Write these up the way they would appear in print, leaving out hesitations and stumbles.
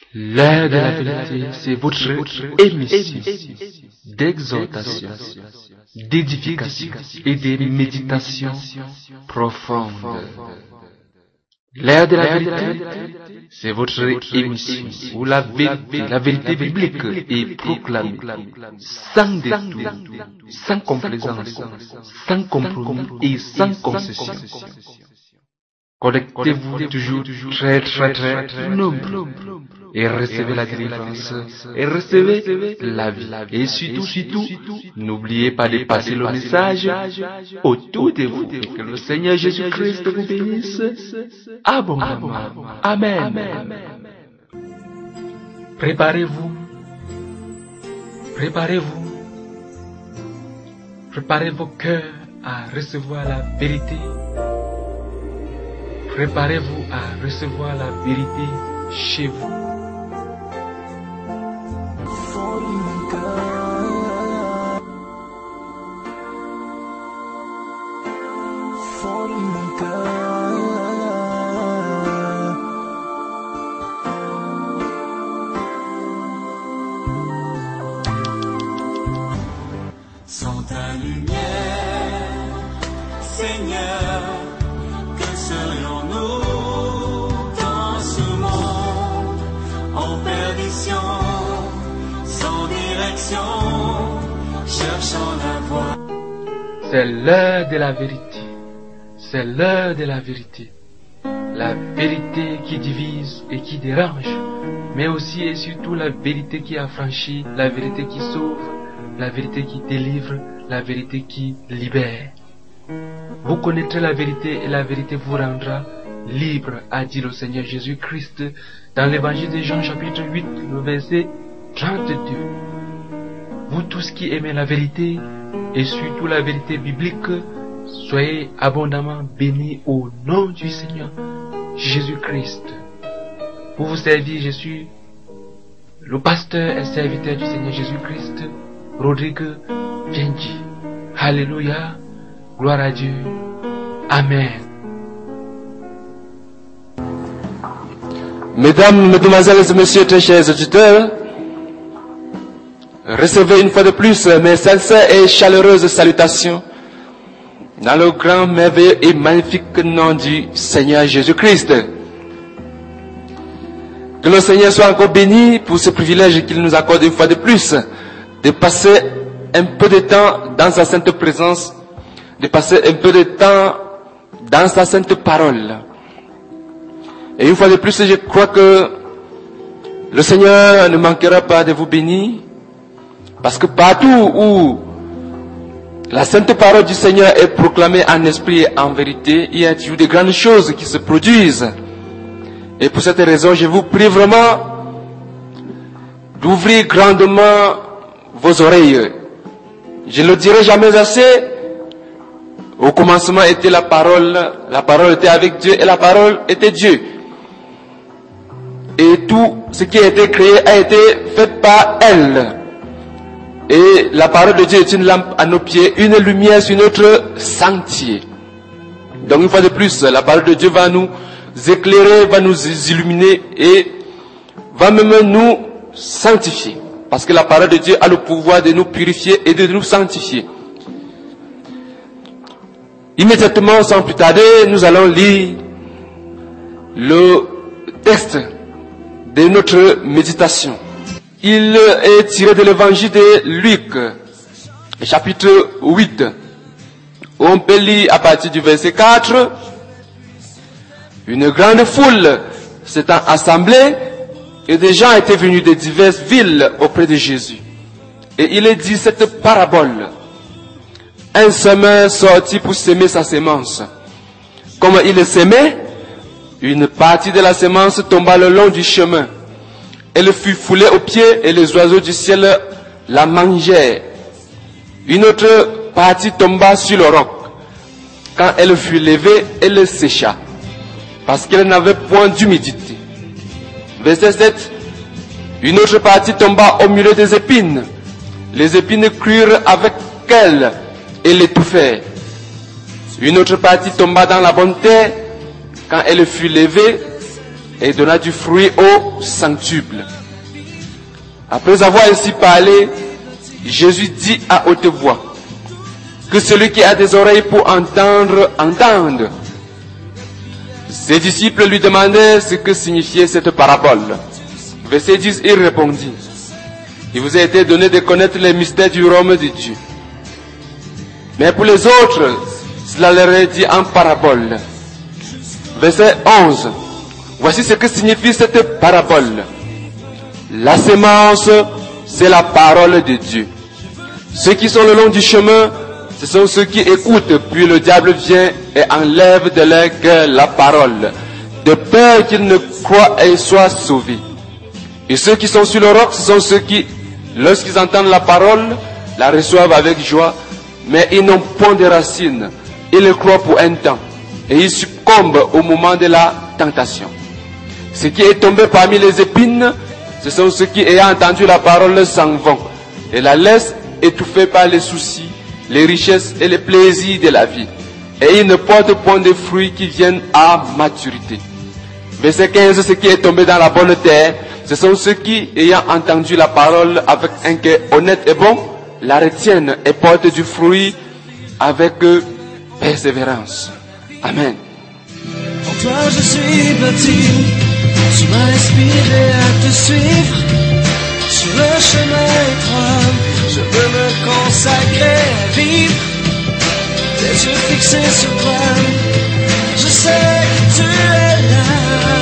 L'heure de la vérité, c'est votre émission d'exhortation, d'édification et de méditation profonde. L'heure de la vérité, c'est votre émission où la vérité biblique est proclamée, sans détour, sans complaisance, sans compromis et sans concession. Connectez-vous toujours très nombreux et recevez la délivrance et recevez la vie. Et surtout, n'oubliez pas de passer le message autour de vous et que le Seigneur Jésus-Christ vous bénisse abondamment. Amen. Préparez-vous. Préparez vos cœurs à recevoir la vérité. Préparez-vous à recevoir la vérité chez vous. Sans ta lumière, Seigneur, que serions-nous dans ce monde en perdition, sans direction, cherchant la voie? C'est l'heure de la vérité. C'est l'heure de la vérité. La vérité qui divise et qui dérange, mais aussi et surtout la vérité qui affranchit, la vérité qui sauve, la vérité qui délivre, la vérité qui libère. Vous connaîtrez la vérité et la vérité vous rendra libre, a dit le Seigneur Jésus-Christ dans l'évangile de Jean chapitre 8, le verset 32. Vous tous qui aimez la vérité et surtout la vérité biblique, soyez abondamment bénis au nom du Seigneur Jésus-Christ. Pour vous servir, je suis le pasteur et serviteur du Seigneur Jésus-Christ, Rodrigue Viengi. Alléluia, gloire à Dieu. Amen. Mesdames, Mesdemoiselles et Messieurs, très chers auditeurs, recevez une fois de plus mes sincères et chaleureuses salutations dans le grand, merveilleux et magnifique nom du Seigneur Jésus-Christ. Que le Seigneur soit encore béni pour ce privilège qu'il nous accorde une fois de plus, de passer un peu de temps dans sa sainte présence, de passer un peu de temps dans sa sainte parole. Et une fois de plus, je crois que le Seigneur ne manquera pas de vous bénir, parce que partout où la sainte parole du Seigneur est proclamée en esprit et en vérité, il y a toujours de grandes choses qui se produisent. Et pour cette raison, je vous prie vraiment d'ouvrir grandement vos oreilles. Je ne le dirai jamais assez. Au commencement était la parole était avec Dieu et la parole était Dieu. Et tout ce qui a été créé a été fait par elle. Et la parole de Dieu est une lampe à nos pieds, une lumière sur notre sentier. Donc une fois de plus, la parole de Dieu va nous éclairer, va nous illuminer et va même nous sanctifier. Parce que la parole de Dieu a le pouvoir de nous purifier et de nous sanctifier. Immédiatement, sans plus tarder, nous allons lire le texte de notre méditation. Il est tiré de l'évangile de Luc, chapitre 8. On peut lire à partir du verset 4. Une grande foule s'étant assemblée et des gens étaient venus de diverses villes auprès de Jésus. Et il est dit cette parabole. Un semeur sortit pour semer sa semence. Comme il le semait, une partie de la semence tomba le long du chemin. Elle fut foulée aux pieds et les oiseaux du ciel la mangèrent. Une autre partie tomba sur le roc. Quand elle fut levée, elle sécha, parce qu'elle n'avait point d'humidité. Verset 7. Une autre partie tomba au milieu des épines. Les épines crurent avec elle et l'étouffèrent. Une autre partie tomba dans la bonne terre. Quand elle fut levée, et donna du fruit au centuple. Après avoir ainsi parlé, Jésus dit à haute voix, que celui qui a des oreilles pour entendre, entende. Ses disciples lui demandaient ce que signifiait cette parabole. Verset 10, il répondit, il vous a été donné de connaître les mystères du royaume de Dieu. Mais pour les autres, cela leur est dit en parabole. Verset 11, voici ce que signifie cette parabole. La sémence, c'est la parole de Dieu. Ceux qui sont le long du chemin, ce sont ceux qui écoutent, puis le diable vient et enlève de leur cœur la parole, de peur qu'ils ne croient et soient sauvés. Et ceux qui sont sur le roc, ce sont ceux qui, lorsqu'ils entendent la parole, la reçoivent avec joie, mais ils n'ont point de racines. Ils le croient pour un temps, et ils succombent au moment de la tentation. Ce qui est tombé parmi les épines, ce sont ceux qui, ayant entendu la parole, s'en vont, et la laissent étouffée par les soucis, les richesses et les plaisirs de la vie. Et ils ne portent point de fruits qui viennent à maturité. Verset 15, ce qui est tombé dans la bonne terre, ce sont ceux qui, ayant entendu la parole avec un cœur honnête et bon, la retiennent et portent du fruit avec persévérance. Amen. En toi je suis bâti, tu m'as inspiré à te suivre. Sur le chemin étroit, je veux me consacrer à vivre. Les yeux fixés sur toi, je sais que tu es là.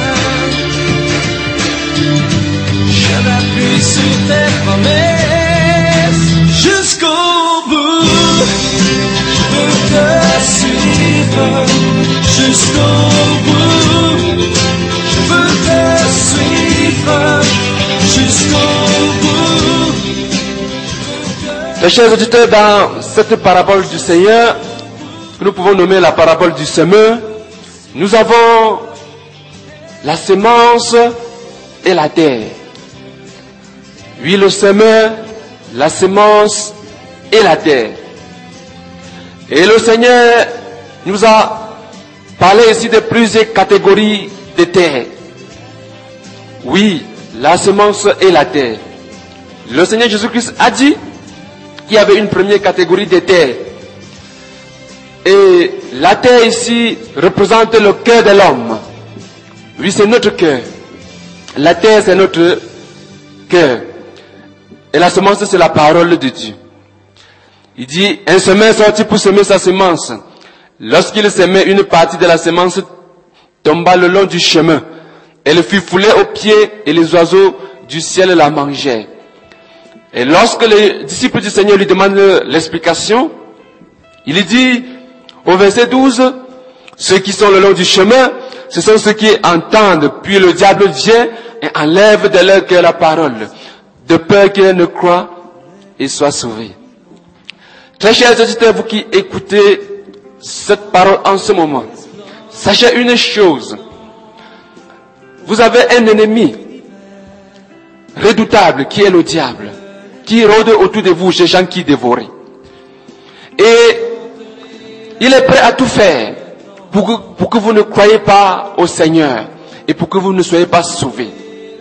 Je m'appuie sur tes promesses jusqu'au bout. Je veux te suivre jusqu'au bout. Je veux te suivre jusqu'au bout. Mes chers auditeurs, dans cette parabole du Seigneur, que nous pouvons nommer la parabole du semeur, nous avons la sémence et la terre. Oui, le semeur, la sémence et la terre. Et le Seigneur nous a parlé ici de plusieurs catégories de terre. Oui, la sémence et la terre. Le Seigneur Jésus-Christ a dit qu'il y avait une première catégorie de terre. Et la terre ici représente le cœur de l'homme. Oui, c'est notre cœur. La terre, c'est notre cœur. Et la semence, c'est la parole de Dieu. Il dit, un semeur sortit pour semer sa semence. Lorsqu'il semait, une partie de la semence tomba le long du chemin. Elle fut foulée aux pieds et les oiseaux du ciel la mangèrent. Et lorsque les disciples du Seigneur lui demandent l'explication, il dit au verset 12, ceux qui sont le long du chemin, ce sont ceux qui entendent, puis le diable vient et enlève de leur cœur la parole, de peur qu'ils ne croient et soient sauvés. Très chers auditeurs, vous qui écoutez cette parole en ce moment, sachez une chose, vous avez un ennemi redoutable qui est le diable, qui rôde autour de vous, ces gens qui dévorent. Et il est prêt à tout faire pour que vous ne croyez pas au Seigneur et pour que vous ne soyez pas sauvés.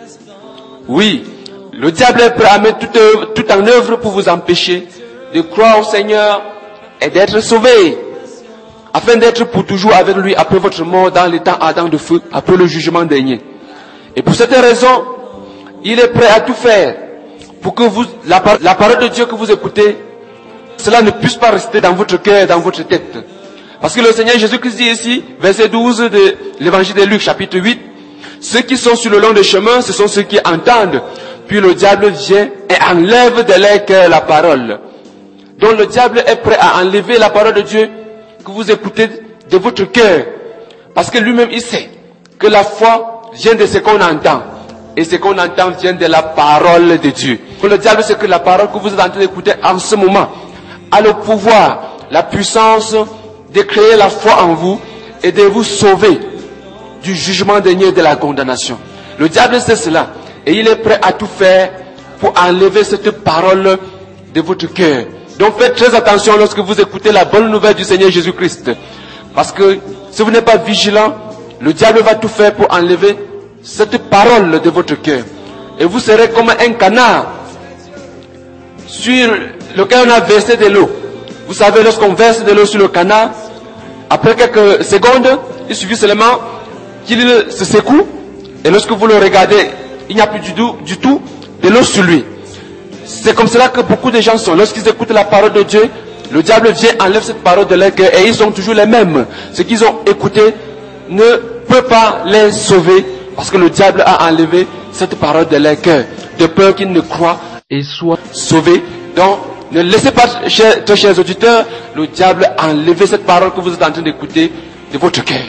Oui, le diable est prêt à mettre tout en œuvre pour vous empêcher de croire au Seigneur et d'être sauvés, afin d'être pour toujours avec lui après votre mort dans les temps ardents de feu, après le jugement dernier. Et pour cette raison, il est prêt à tout faire pour que la parole de Dieu que vous écoutez, cela ne puisse pas rester dans votre cœur, dans votre tête. Parce que le Seigneur Jésus-Christ dit ici, verset 12 de l'évangile de Luc, chapitre 8, ceux qui sont sur le long des chemins, ce sont ceux qui entendent, puis le diable vient et enlève de leur cœur la parole. Donc le diable est prêt à enlever la parole de Dieu que vous écoutez de votre cœur. Parce que lui-même, il sait que la foi vient de ce qu'on entend. Et ce qu'on entend vient de la parole de Dieu. Le diable sait que la parole que vous êtes en train d'écouter en ce moment a le pouvoir, la puissance de créer la foi en vous et de vous sauver du jugement dernier de la condamnation. Le diable sait cela et il est prêt à tout faire pour enlever cette parole de votre cœur. Donc faites très attention lorsque vous écoutez la bonne nouvelle du Seigneur Jésus-Christ. Parce que si vous n'êtes pas vigilant, le diable va tout faire pour enlever cette parole de votre cœur. Et vous serez comme un canard sur lequel on a versé de l'eau. Vous savez, lorsqu'on verse de l'eau sur le canard, après quelques secondes, il suffit seulement qu'il se secoue. Et lorsque vous le regardez, il n'y a plus du tout de l'eau sur lui. C'est comme cela que beaucoup de gens sont. Lorsqu'ils écoutent la parole de Dieu, le diable vient, enlève cette parole de leur cœur et ils sont toujours les mêmes. Ce qu'ils ont écouté ne peut pas les sauver parce que le diable a enlevé cette parole de leur cœur, de peur qu'ils ne croient et soient sauvés. Donc, ne laissez pas, très chers auditeurs, le diable a enlevé cette parole que vous êtes en train d'écouter de votre cœur.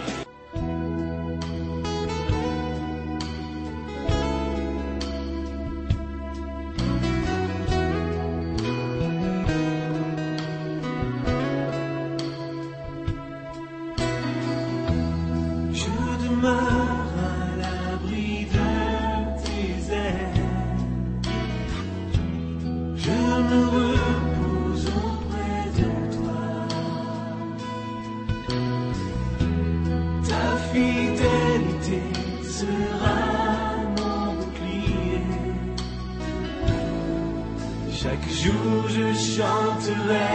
Chaque jour je chanterai,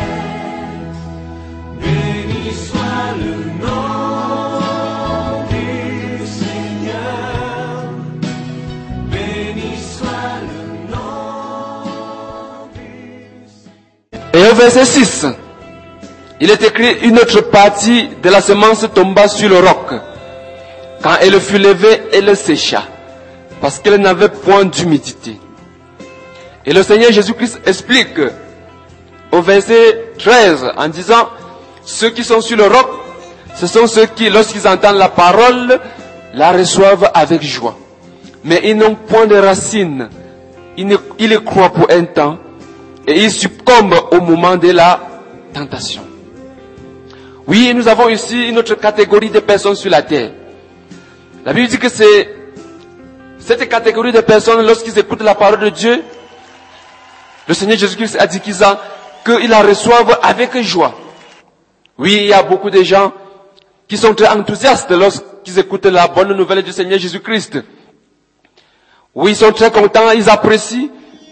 béni soit le nom du Seigneur, béni soit le nom du Seigneur. Et au verset 6, il est écrit: une autre partie de la semence tomba sur le roc. Quand elle fut levée, elle sécha, parce qu'elle n'avait point d'humidité. Et le Seigneur Jésus-Christ explique au verset 13 en disant: ceux qui sont sur le roc, ce sont ceux qui, lorsqu'ils entendent la parole, la reçoivent avec joie. Mais ils n'ont point de racines. Ils y croient pour un temps et ils succombent au moment de la tentation. Oui, nous avons ici une autre catégorie de personnes sur la terre. La Bible dit que c'est cette catégorie de personnes, lorsqu'ils écoutent la parole de Dieu, le Seigneur Jésus-Christ a dit qu'ils la reçoivent avec joie. Oui, il y a beaucoup de gens qui sont très enthousiastes lorsqu'ils écoutent la bonne nouvelle du Seigneur Jésus-Christ. Oui, ils sont très contents, ils apprécient.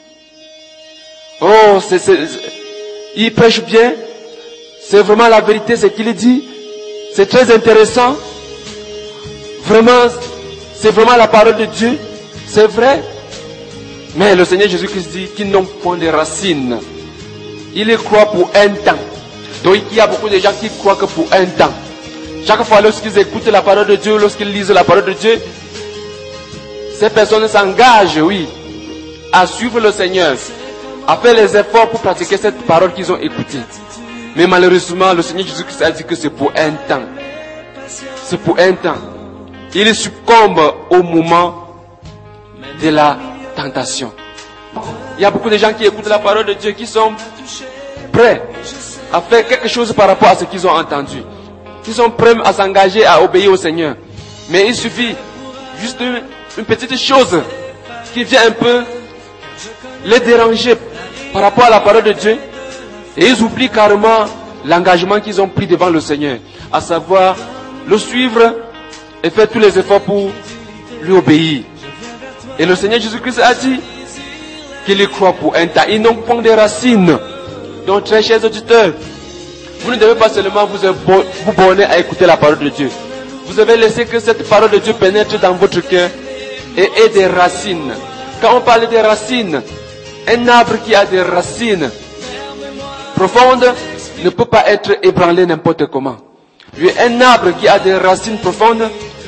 Oh, ils prêchent bien. C'est vraiment la vérité, ce qu'il dit. C'est très intéressant. Vraiment, c'est vraiment la parole de Dieu. C'est vrai. Mais le Seigneur Jésus-Christ dit qu'ils n'ont point de racines. Ils y croient pour un temps. Donc il y a beaucoup de gens qui croient que pour un temps. Chaque fois lorsqu'ils écoutent la parole de Dieu, lorsqu'ils lisent la parole de Dieu, ces personnes s'engagent, oui, à suivre le Seigneur, à faire les efforts pour pratiquer cette parole qu'ils ont écoutée. Mais malheureusement, le Seigneur Jésus-Christ a dit que c'est pour un temps. C'est pour un temps. Ils succombent au moment de la tentation. Il y a beaucoup de gens qui écoutent la parole de Dieu, qui sont prêts à faire quelque chose par rapport à ce qu'ils ont entendu. Ils sont prêts à s'engager, à obéir au Seigneur. Mais il suffit juste une petite chose qui vient un peu les déranger par rapport à la parole de Dieu. Et ils oublient carrément l'engagement qu'ils ont pris devant le Seigneur, à savoir le suivre et faire tous les efforts pour lui obéir. Et le Seigneur Jésus-Christ a dit qu'il y croit pour un temps. Ils n'ont point de racines. Donc, très chers auditeurs, vous ne devez pas seulement vous borner à écouter la parole de Dieu. Vous devez laisser que cette parole de Dieu pénètre dans votre cœur et ait des racines. Quand on parle des racines, un arbre qui a des racines profondes ne peut pas être ébranlé n'importe comment. Un arbre qui a des racines profondes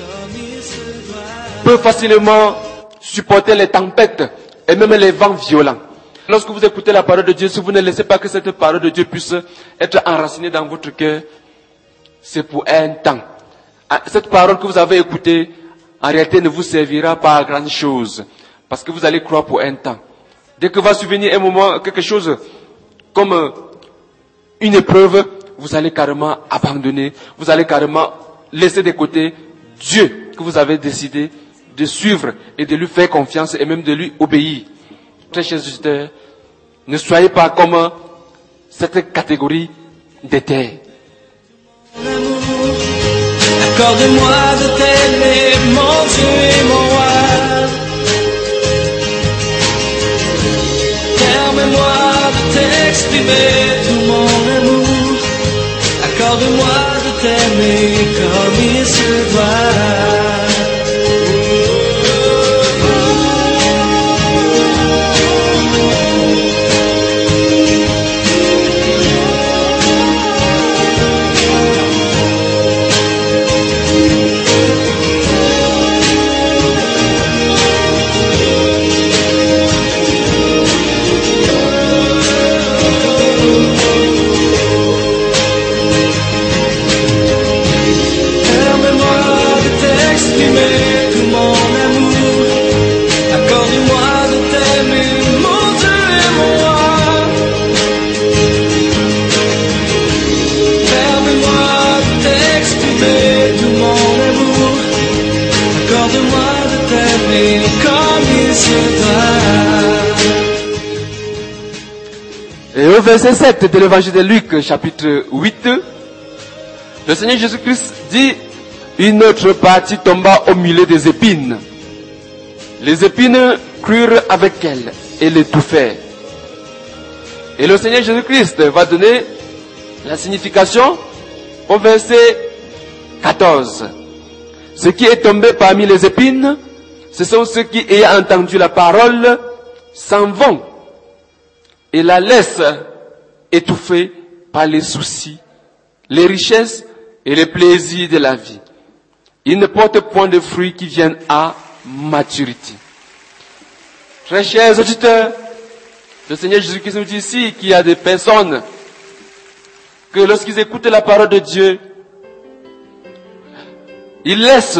peut facilement supporter les tempêtes et même les vents violents. Lorsque vous écoutez la parole de Dieu, si vous ne laissez pas que cette parole de Dieu puisse être enracinée dans votre cœur, c'est pour un temps. Cette parole que vous avez écoutée, en réalité, ne vous servira pas à grande chose, parce que vous allez croire pour un temps. Dès que va survenir un moment, quelque chose comme une épreuve, vous allez carrément abandonner, vous allez carrément laisser de côté Dieu que vous avez décidé de suivre et de lui faire confiance et même de lui obéir. Très chers auditeurs, ne soyez pas comme cette catégorie des terres. L'amour, la Accorde-moi de t'aimer, mon Dieu et mon roi. Permets-moi de t'exprimer tout mon amour. Accorde-moi de t'aimer comme il se doit. Et au verset 7 de l'évangile de Luc, chapitre 8, le Seigneur Jésus-Christ dit, une autre partie tomba au milieu des épines. Les épines crurent avec elle et l'étouffèrent. Et le Seigneur Jésus-Christ va donner la signification au verset 14. Ce qui est tombé parmi les épines, ce sont ceux qui, ayant entendu la parole, s'en vont et la laissent étouffée par les soucis, les richesses et les plaisirs de la vie. Ils ne portent point de fruits qui viennent à maturité. Très chers auditeurs, le Seigneur Jésus-Christ nous dit ici qu'il y a des personnes que lorsqu'ils écoutent la parole de Dieu, ils laissent,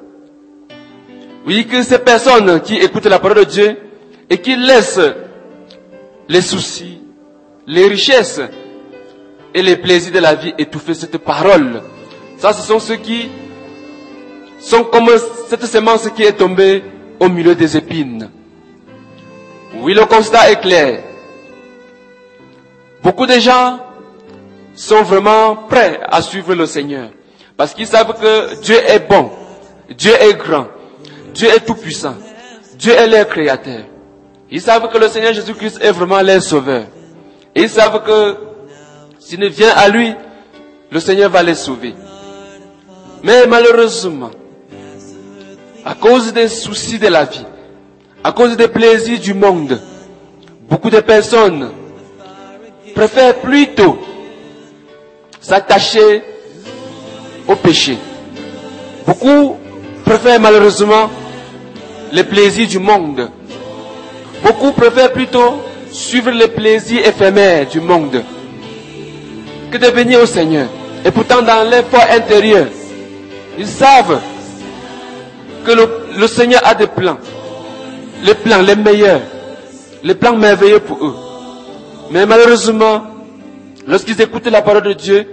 oui, que ces personnes qui écoutent la parole de Dieu et qui laissent les soucis, les richesses et les plaisirs de la vie étouffer cette parole. Ça, ce sont ceux qui sont comme cette semence qui est tombée au milieu des épines. Oui, le constat est clair. Beaucoup de gens sont vraiment prêts à suivre le Seigneur. Parce qu'ils savent que Dieu est bon, Dieu est grand, Dieu est tout puissant, Dieu est leur créateur. Ils savent que le Seigneur Jésus-Christ est vraiment leur sauveur. Et ils savent que s'ils ne viennent à lui, le Seigneur va les sauver. Mais malheureusement, à cause des soucis de la vie, à cause des plaisirs du monde, beaucoup de personnes préfèrent plutôt s'attacher au péché. Beaucoup préfèrent malheureusement les plaisirs du monde. Beaucoup préfèrent plutôt suivre les plaisirs éphémères du monde que de venir au Seigneur. Et pourtant dans leur foi intérieure, ils savent que le Seigneur a des plans. Les plans les meilleurs, les plans merveilleux pour eux. Mais malheureusement, lorsqu'ils écoutent la parole de Dieu,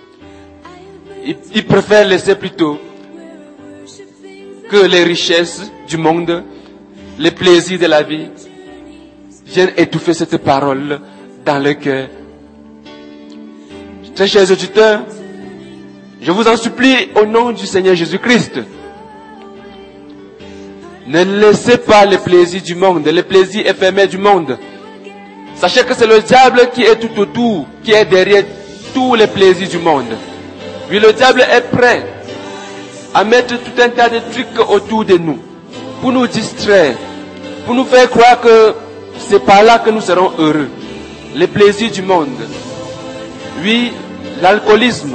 ils préfèrent laisser plutôt que les richesses du monde, les plaisirs de la vie, viennent étouffer cette parole dans le cœur. Très chers auditeurs, je vous en supplie au nom du Seigneur Jésus-Christ, ne laissez pas les plaisirs du monde, les plaisirs éphémères du monde. Sachez que c'est le diable qui est tout autour, qui est derrière tous les plaisirs du monde. Oui, le diable est prêt à mettre tout un tas de trucs autour de nous, pour nous distraire, pour nous faire croire que c'est par là que nous serons heureux. Les plaisirs du monde. Oui, l'alcoolisme,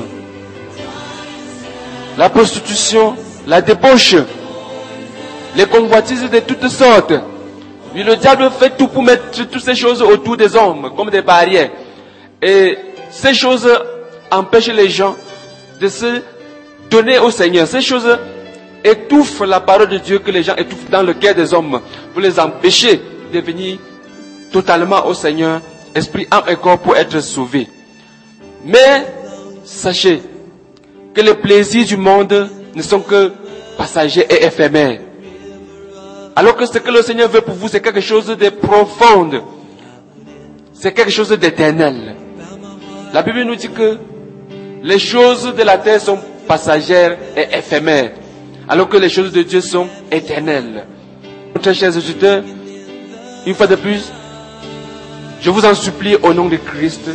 la prostitution, la débauche, les convoitises de toutes sortes. Oui, le diable fait tout pour mettre toutes ces choses autour des hommes, comme des barrières. Et ces choses empêchent les gens de se donner au Seigneur. Ces choses étouffent la parole de Dieu que les gens étouffent dans le cœur des hommes, pour les empêcher de venir totalement au Seigneur, esprit, âme et corps, pour être sauvés. Mais sachez que les plaisirs du monde ne sont que passagers et éphémères. Alors que ce que le Seigneur veut pour vous, c'est quelque chose de profond. C'est quelque chose d'éternel. La Bible nous dit que les choses de la terre sont passagères et éphémères, alors que les choses de Dieu sont éternelles. Très chers auditeurs, une fois de plus, je vous en supplie au nom de Christ,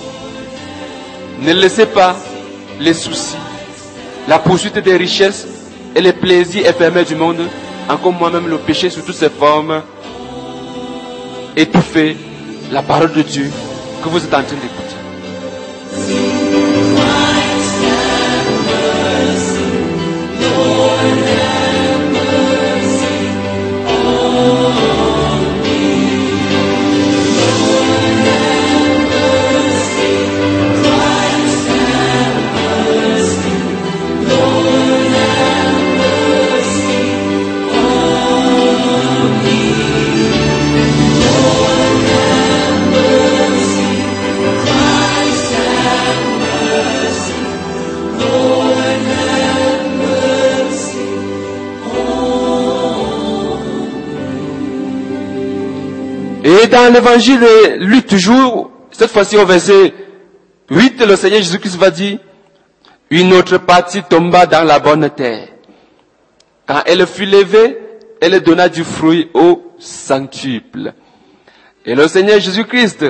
ne laissez pas les soucis, la poursuite des richesses et les plaisirs éphémères du monde, encore moi-même le péché sous toutes ses formes, étouffer la parole de Dieu que vous êtes en train d'écouter. Et dans l'évangile de Luc toujours, cette fois-ci au verset 8, le Seigneur Jésus-Christ va dire, une autre partie tomba dans la bonne terre. Quand elle fut levée, elle donna du fruit au centuple. Et le Seigneur Jésus-Christ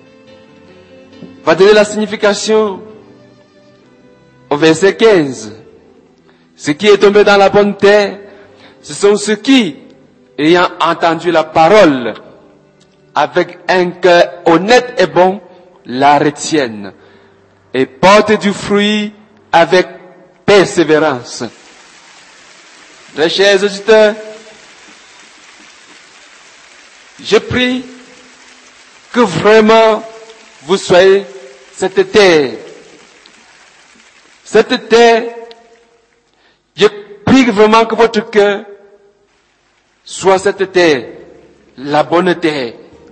va donner la signification au verset 15. Ce qui est tombé dans la bonne terre, ce sont ceux qui, ayant entendu la parole, avec un cœur honnête et bon, la retiennent et portent du fruit avec persévérance. Très chers auditeurs, je prie que vraiment vous soyez cette terre. Cette terre, je prie vraiment que votre cœur soit cette terre, la bonne terre.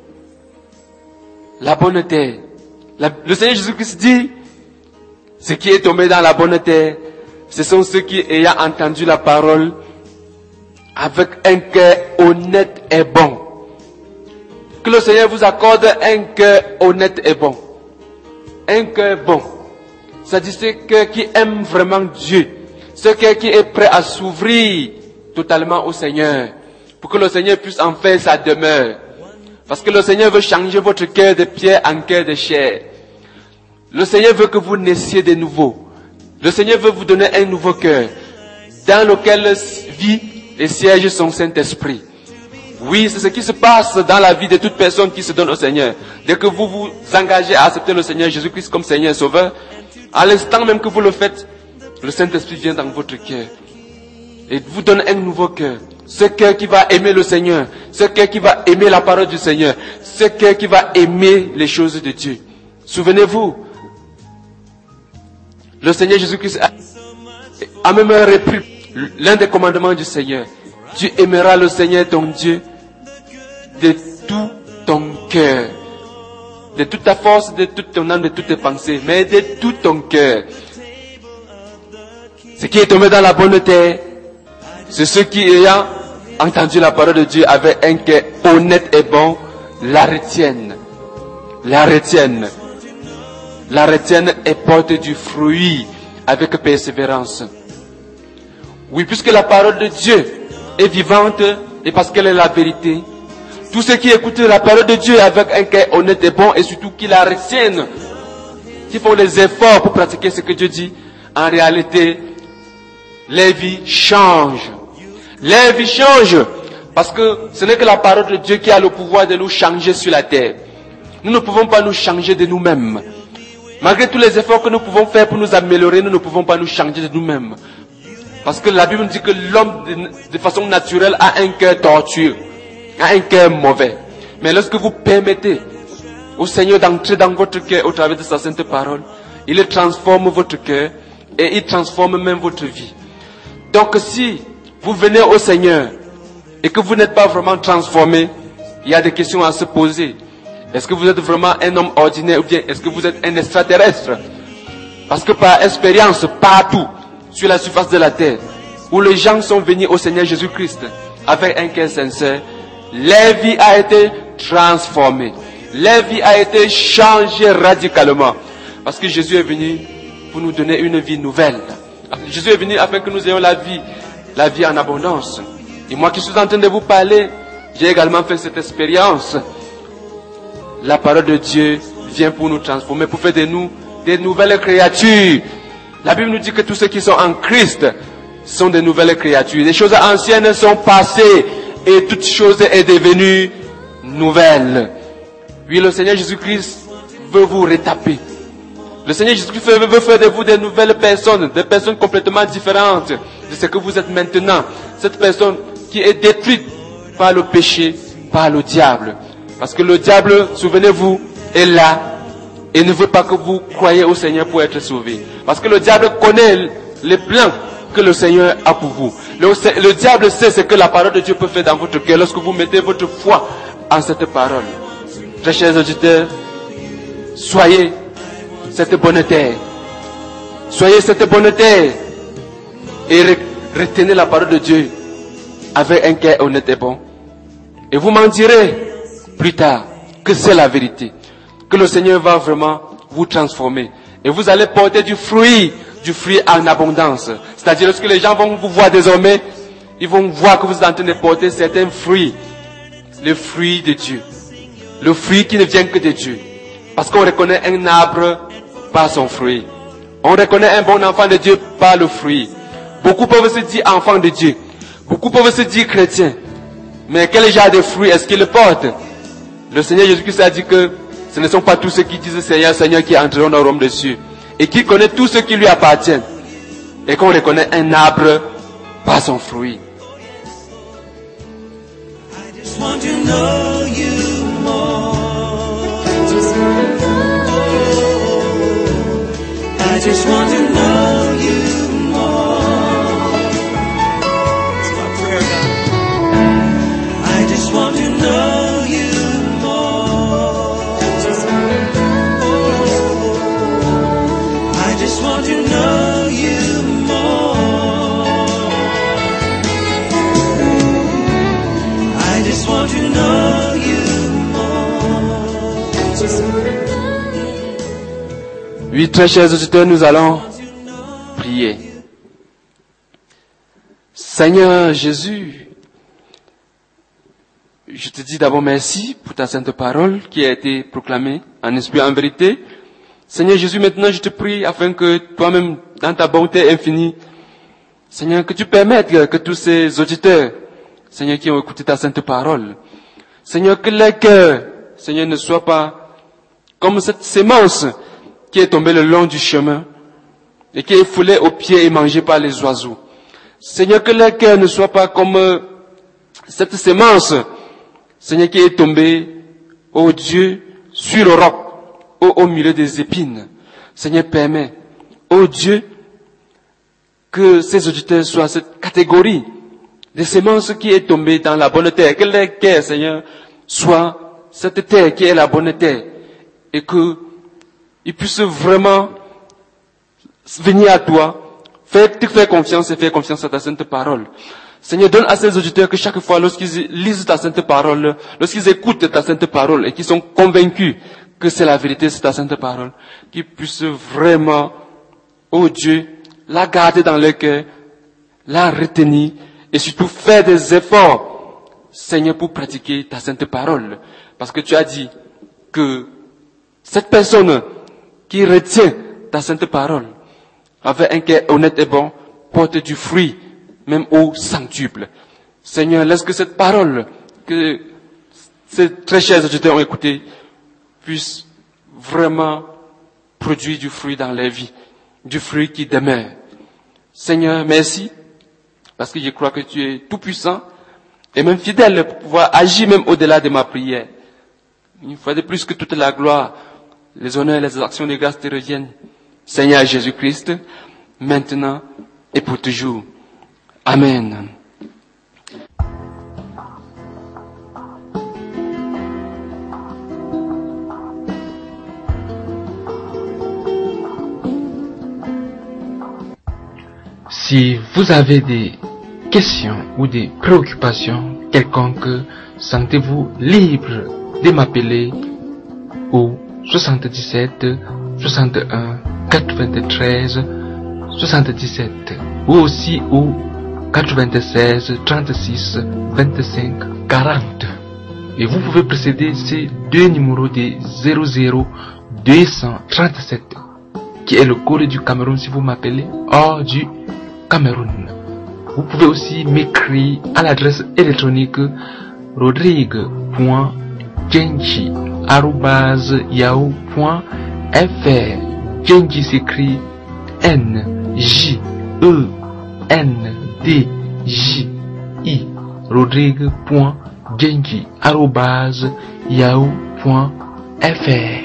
La bonne terre. Le Seigneur Jésus-Christ dit, ce qui est tombé dans la bonne terre, ce sont ceux qui, ayant entendu la parole, avec un cœur honnête et bon. Que le Seigneur vous accorde un cœur honnête et bon. Un cœur bon. C'est-à-dire ce cœur qui aime vraiment Dieu. Ce cœur qui est prêt à s'ouvrir totalement au Seigneur. Pour que le Seigneur puisse en faire sa demeure. Parce que le Seigneur veut changer votre cœur de pierre en cœur de chair. Le Seigneur veut que vous naissiez de nouveau. Le Seigneur veut vous donner un nouveau cœur, dans lequel vit et siège son Saint-Esprit. Oui, c'est ce qui se passe dans la vie de toute personne qui se donne au Seigneur. Dès que vous vous engagez à accepter le Seigneur Jésus-Christ comme Seigneur et Sauveur, à l'instant même que vous le faites, le Saint-Esprit vient dans votre cœur et vous donne un nouveau cœur. Ce cœur qui va aimer le Seigneur, ce cœur qui va aimer la parole du Seigneur, ce cœur qui va aimer les choses de Dieu. Souvenez-vous, le Seigneur Jésus-Christ a même repris l'un des commandements du Seigneur. Tu aimeras le Seigneur ton Dieu de tout ton cœur, de toute ta force, de toute ton âme, de toutes tes pensées, mais de tout ton cœur. Ce qui est tombé dans la bonne terre, c'est ceux qui, ayant entendu la parole de Dieu avec un cœur honnête et bon, la retiennent. La retiennent. La retiennent et portent du fruit avec persévérance. Oui, puisque la parole de Dieu est vivante et parce qu'elle est la vérité, tous ceux qui écoutent la parole de Dieu avec un cœur honnête et bon et surtout qui la retiennent, qui font les efforts pour pratiquer ce que Dieu dit, en réalité, les vies changent. Les vies changent. Parce que ce n'est que la parole de Dieu qui a le pouvoir de nous changer sur la terre. Nous ne pouvons pas nous changer de nous-mêmes. Malgré tous les efforts que nous pouvons faire pour nous améliorer, nous ne pouvons pas nous changer de nous-mêmes. Parce que la Bible dit que l'homme de façon naturelle a un cœur tortueux, a un cœur mauvais. Mais lorsque vous permettez au Seigneur d'entrer dans votre cœur au travers de sa sainte parole, il transforme votre cœur et il transforme même votre vie. Donc si vous venez au Seigneur et que vous n'êtes pas vraiment transformé, il y a des questions à se poser. Est-ce que vous êtes vraiment un homme ordinaire ou bien est-ce que vous êtes un extraterrestre? Parce que par expérience, partout sur la surface de la terre, où les gens sont venus au Seigneur Jésus-Christ avec un cœur sincère, leur vie a été transformée. Leur vie a été changée radicalement. Parce que Jésus est venu pour nous donner une vie nouvelle. Jésus est venu afin que nous ayons la vie en abondance. Et moi qui suis en train de vous parler, j'ai également fait cette expérience. La parole de Dieu vient pour nous transformer, pour faire de nous des nouvelles créatures. La Bible nous dit que tous ceux qui sont en Christ sont des nouvelles créatures. Les choses anciennes sont passées et toute chose est devenue nouvelle. Oui, le Seigneur Jésus-Christ veut vous retaper. Le Seigneur Jésus-Christ veut faire de vous des nouvelles personnes, des personnes complètement différentes de ce que vous êtes maintenant. Cette personne qui est détruite par le péché, par le diable. Parce que le diable, souvenez-vous, est là et ne veut pas que vous croyiez au Seigneur pour être sauvé. Parce que le diable connaît les plans que le Seigneur a pour vous. Le diable sait ce que la parole de Dieu peut faire dans votre cœur lorsque vous mettez votre foi en cette parole. Très chers auditeurs, soyez cette bonne terre. Soyez cette bonne terre et retenez la parole de Dieu avec un cœur honnête et bon. Et vous m'en direz plus tard que c'est la vérité. Que le Seigneur va vraiment vous transformer. Et vous allez porter du fruit en abondance. C'est-à-dire lorsque les gens vont vous voir désormais, ils vont voir que vous êtes en train de porter certains fruits. Le fruit de Dieu. Le fruit qui ne vient que de Dieu. Parce qu'on reconnaît un arbre par son fruit. On reconnaît un bon enfant de Dieu par le fruit. Beaucoup peuvent se dire enfants de Dieu. Beaucoup peuvent se dire chrétiens. Mais quel genre de fruits est-ce qu'ils portent? Le Seigneur Jésus-Christ a dit que ce ne sont pas tous ceux qui disent Seigneur, Seigneur qui entreront dans le royaume des cieux. Et qui connaît tout ce qui lui appartient. Et qu'on reconnaît un arbre par son fruit. I just want to know you more. I just want to know you more. It's my prayer, God. I just want to know you more. I just want to know you more. I just want to know you more. Oui, très chers auditeurs, nous allons prier. Seigneur Jésus, je te dis d'abord merci pour ta sainte parole qui a été proclamée en esprit et en vérité. Seigneur Jésus, maintenant je te prie afin que toi-même, dans ta bonté infinie, Seigneur, que tu permettes que tous ces auditeurs, Seigneur, qui ont écouté ta sainte parole, Seigneur, que leur cœur, Seigneur, ne soit pas comme cette sémence qui est tombée le long du chemin et qui est foulée aux pieds et mangée par les oiseaux. Seigneur, que leur cœur ne soit pas comme cette sémence, Seigneur, qui est tombée, ô Dieu, sur le roc, au milieu des épines. Seigneur, permets, ô Dieu, que ces auditeurs soient cette catégorie de semences qui est tombée dans la bonne terre. Que leur cœur, Seigneur, soit cette terre qui est la bonne terre. Et qu'ils puissent vraiment venir à toi, te faire confiance et faire confiance à ta sainte parole. Seigneur, donne à ces auditeurs que chaque fois, lorsqu'ils lisent ta sainte parole, lorsqu'ils écoutent ta sainte parole et qu'ils sont convaincus que c'est la vérité, c'est ta sainte parole, qu'ils puissent vraiment, ô Dieu, la garder dans leur cœur, la retenir et surtout faire des efforts, Seigneur, pour pratiquer ta sainte parole. Parce que tu as dit que cette personne qui retient ta sainte parole, avec un cœur honnête et bon, porte du fruit, même au centuple. Seigneur, laisse que cette parole que ces très chers auditeurs ont écoutée puisse vraiment produire du fruit dans leur vie, du fruit qui demeure. Seigneur, merci, parce que je crois que tu es tout puissant et même fidèle pour pouvoir agir même au-delà de ma prière. Une fois de plus, que toute la gloire, les honneurs et les actions de grâce te reviennent, Seigneur Jésus-Christ, maintenant et pour toujours. Amen. Si vous avez des questions ou des préoccupations quelconques, sentez-vous libre de m'appeler au 77 61 93 77 ou aussi au 96 36 25 40. Et vous pouvez précéder ces deux numéros de 00 237 qui est le code du Cameroun si vous m'appelez hors du Cameroun. Vous pouvez aussi m'écrire à l'adresse électronique rodrigue.djenji@yahoo.fr. Djenji s'écrit NJENDJI. rodrigue.djenji@yahoo.fr.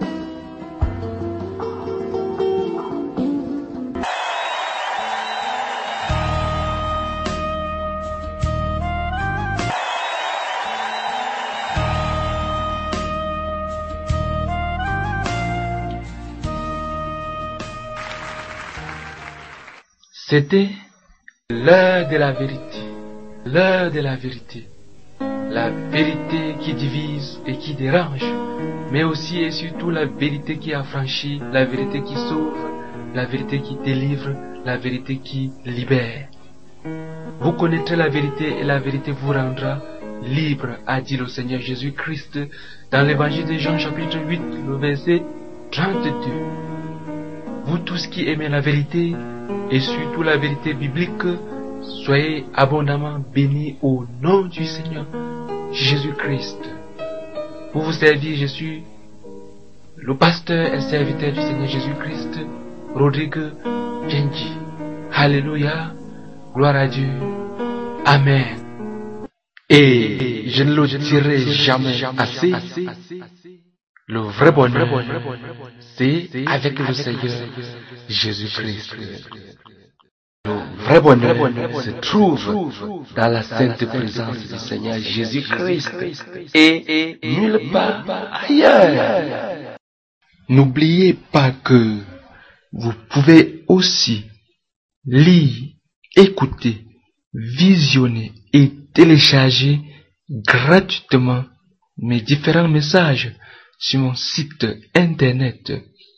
C'était l'heure de la vérité, l'heure de la vérité, la vérité qui divise et qui dérange, mais aussi et surtout la vérité qui affranchit, la vérité qui sauve, la vérité qui délivre, la vérité qui libère. Vous connaîtrez la vérité et la vérité vous rendra libre, a dit le Seigneur Jésus-Christ dans l'évangile de Jean chapitre 8, le verset 32. Vous tous qui aimez la vérité, et surtout la vérité biblique, soyez abondamment bénis au nom du Seigneur Jésus-Christ. Pour vous servir, je suis le pasteur et serviteur du Seigneur Jésus-Christ, Rodrigue Djenji. Alléluia, gloire à Dieu, Amen. Et je ne le dirai jamais assez. Le vrai bonheur, c'est avec le Seigneur Jésus-Christ. Le vrai bonheur se trouve dans la sainte présence du Seigneur Jésus-Christ et nulle part ailleurs. N'oubliez pas que vous pouvez aussi lire, écouter, visionner et télécharger gratuitement mes différents messages sur mon site internet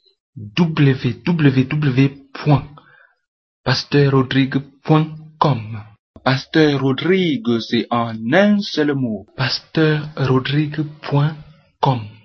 www.pasteur-rodrigue.com. Pasteur Rodrigue, c'est en un seul mot. pasteur-rodrigue.com.